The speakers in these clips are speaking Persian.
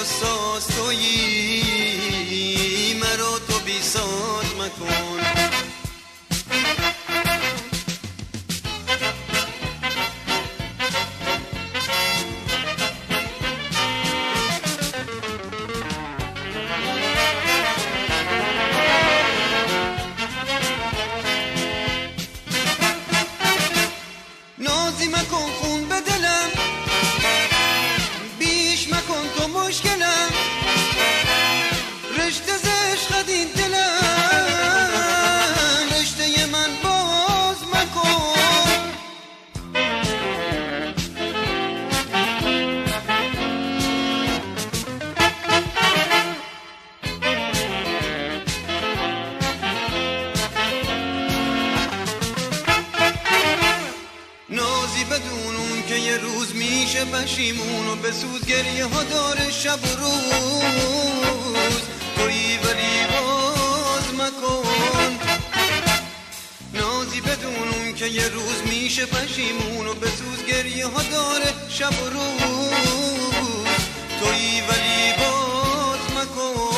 وساز تویی، مرا تو بی ساز مکن. نازی مکن خون به دلم، بیش مکن تو مشکلم، رشته ز عشقت این دلم، رشته من باز مکن. نازی بدون اون که یه روز میشه پشیمون و بسوز، گریه ها داره شب و روز، تویی ولی باز مکن. نازی بدون اون که یه روز میشه پشیمون و بسوز، گریه ها داره شب و روز، تویی ولی باز مکن.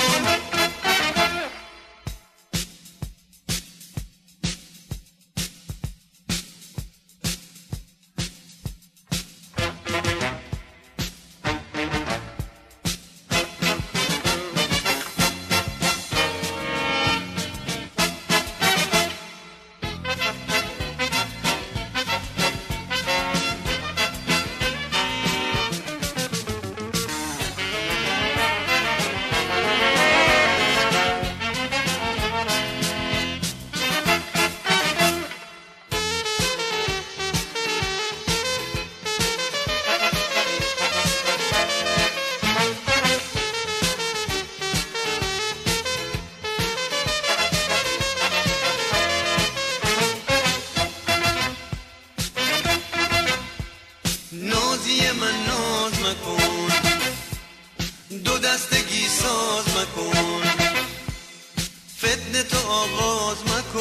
نازی من ناز مکن، دو دستگی ساز مکن، فتنه تو آغاز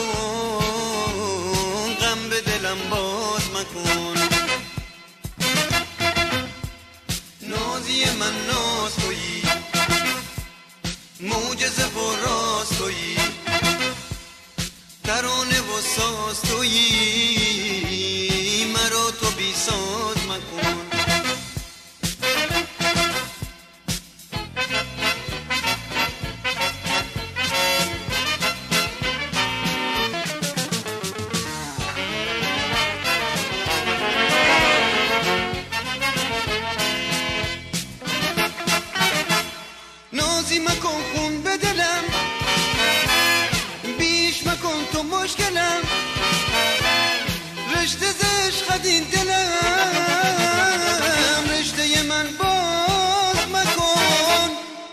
مکن، غم به دلم باز مکن. نازی من ناز تویی، معجزه و راز تویی، ترانه و ساز تویی، مرا تو بی ساز مکن. نازی مکن خون به دلم، بیش مکن تو مشکلم، رشته ز عشقت این دلم، رشته من باز مکن.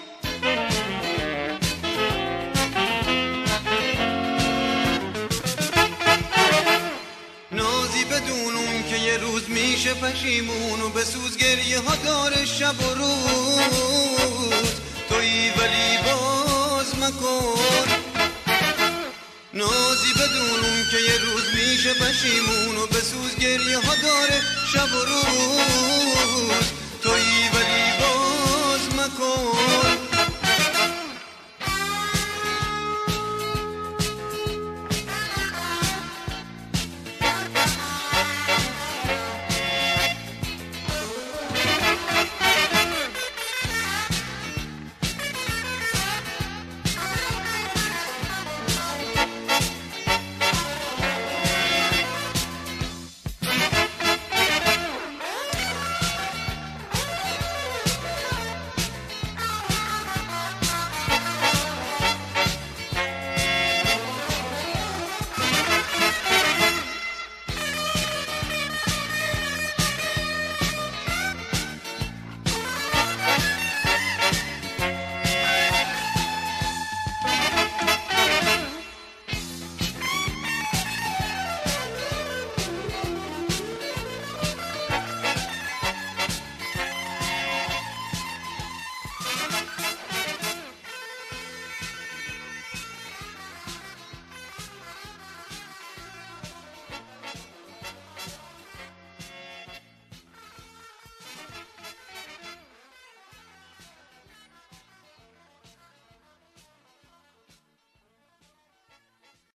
نازی بدون اون که یه روز میشه پشیمون و بسوز، گریه ها داره شب و روز، تویی ولی باز مکن. نازی بدون اون که یه روز میشه پشیمون و بسوز، گریه ها داره شب و روز، تویی